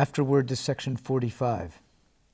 Afterword to section 45.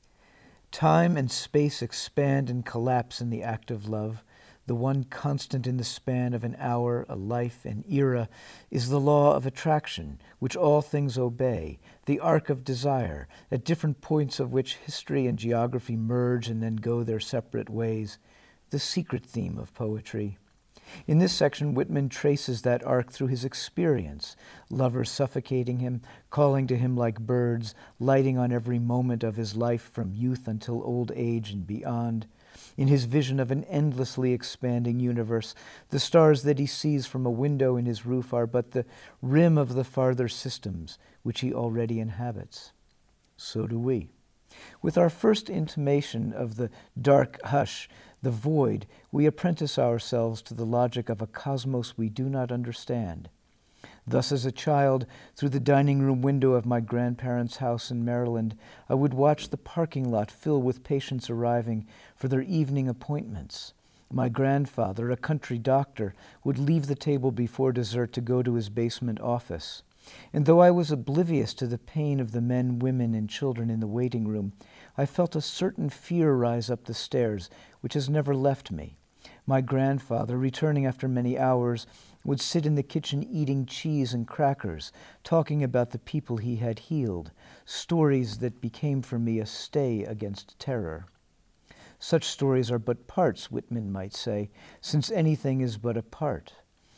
Time and space expand and collapse in the act of love. The one constant in the span of an hour, a life, an era, is the law of attraction, which all things obey, the arc of desire, at different points of which history and geography merge and then go their separate ways, the secret theme of poetry. In this section, Whitman traces that arc through his experience, lovers suffocating him, calling to him like birds, lighting on every moment of his life from youth until old age and beyond. In his vision of an endlessly expanding universe, the stars that he sees from a window in his roof are but the rim of the farther systems which he already inhabits. So do we. With our first intimation of the dark hush, the void, we apprentice ourselves to the logic of a cosmos we do not understand. Thus, as a child, through the dining room window of my grandparents' house in Maryland, I would watch the parking lot fill with patients arriving for their evening appointments. My grandfather, a country doctor, would leave the table before dessert to go to his basement office. And though I was oblivious to the pain of the men, women, and children in the waiting room, I felt a certain fear rise up the stairs, which has never left me. My grandfather, returning after many hours, would sit in the kitchen eating cheese and crackers, talking about the people he had healed, stories that became for me a stay against terror. Such stories are but parts, Whitman might say, since anything is but a part.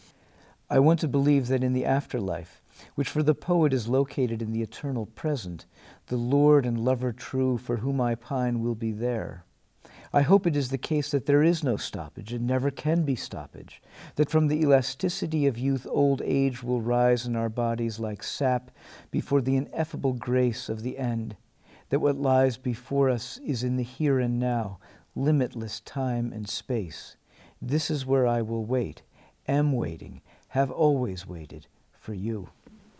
I want to believe that in the afterlife, which for the poet is located in the eternal present, the Lord and lover true for whom I pine will be there. I hope it is the case that there is no stoppage and never can be stoppage, that from the elasticity of youth old age will rise in our bodies like sap before the ineffable grace of the end, that what lies before us is in the here and now, limitless time and space. This is where I will wait, am waiting, have always waited for you.